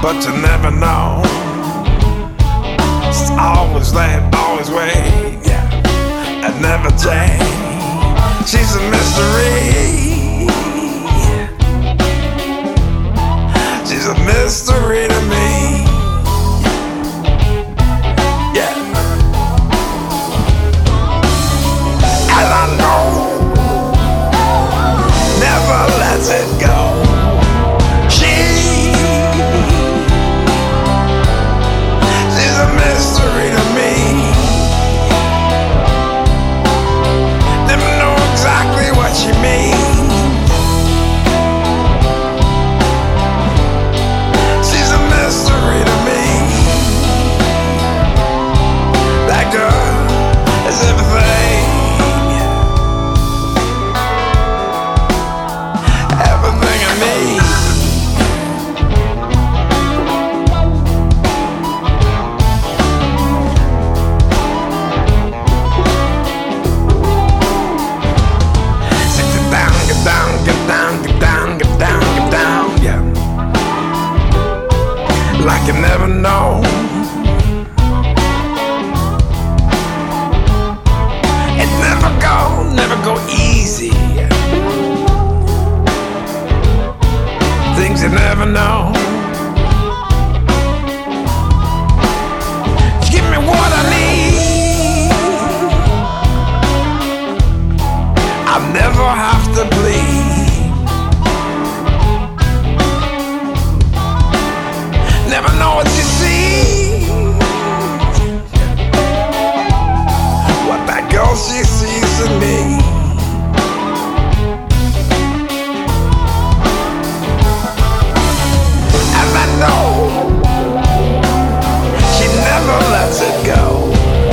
but you never know. It's always late, always wait, yeah, and never change. She's a mystery. She's a mystery to me. Yeah, and I know never lets it go. She's a mystery to me. Never know exactly what she means. She's a mystery to me. That girl is everything. Everything I need. Like you never know. It never go easy. Things you never know. Give me what I need. I'll never have to bleed. Never know what you see. What that girl she sees in me. And I know she never lets it go.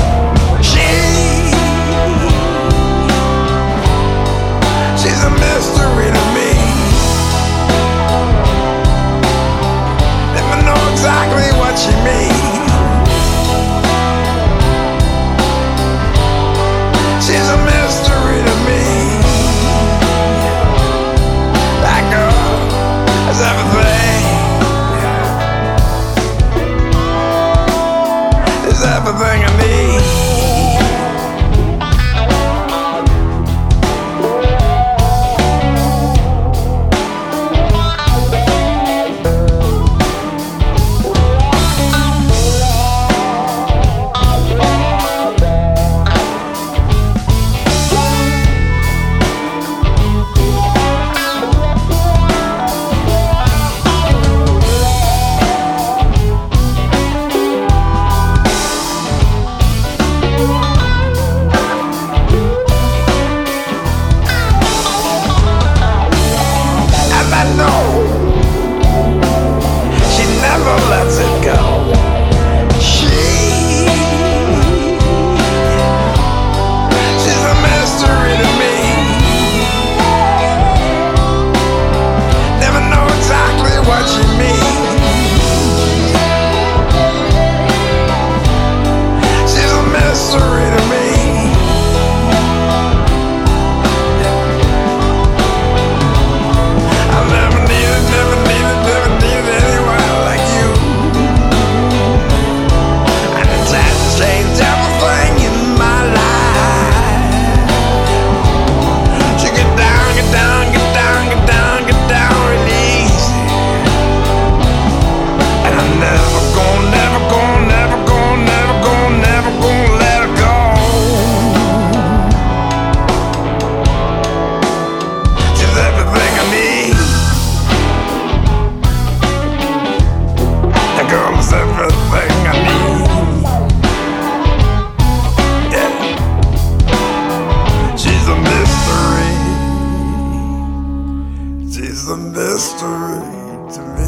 She's a mystery to me. Exactly what she means. She's a mystery to me. That girl is everything. Is everything I need. Lets it go. She's a mystery to me. Never know exactly what she means. She's a mystery to me. I'll never need it, never need it, never need it anywhere like you. Change everything in my life. You get down, get down, get down, get down, get down real easy. And I'm never gonna, never gonna, never gonna, never gonna, never gonna let her go. She's everything I need. That girl is everything I need. She's a mystery to me.